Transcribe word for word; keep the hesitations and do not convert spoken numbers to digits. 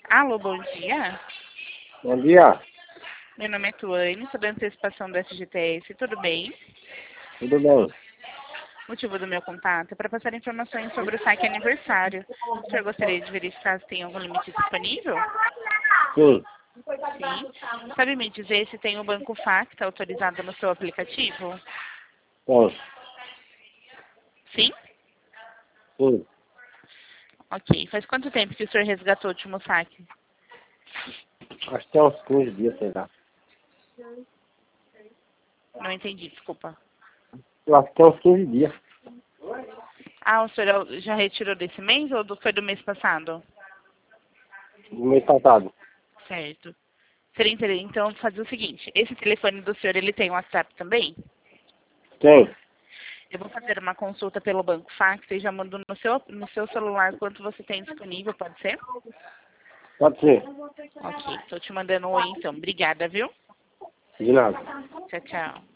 Alô, bom dia. Bom dia, Meu nome é Tuane, sou da antecipação do S G T S. Tudo bem? tudo bem? O motivo do meu contato é para passar informações sobre o saque aniversário. O senhor gostaria de verificar se tem algum limite disponível? Sim, Sim. Sabe me dizer se tem o Banco Facta autorizado no seu aplicativo? tem, Sim? sim. Ok. Faz quanto tempo que o senhor resgatou o último saque? Acho que tem uns quinze dias, sei lá. Não entendi, desculpa. Eu acho que tem uns quinze dias, Ah, o senhor já retirou desse mês ou do- foi do mês passado? no mês passado. Certo. Seria interessante, então, fazer o seguinte. Esse telefone do senhor, ele tem WhatsApp também? Tem, Eu vou fazer uma consulta pelo Banco Facta e já mando no seu, no seu celular quanto você tem disponível, pode ser? pode ser. Ok, estou te mandando um oi então. Obrigada, viu? De nada. Tchau, tchau.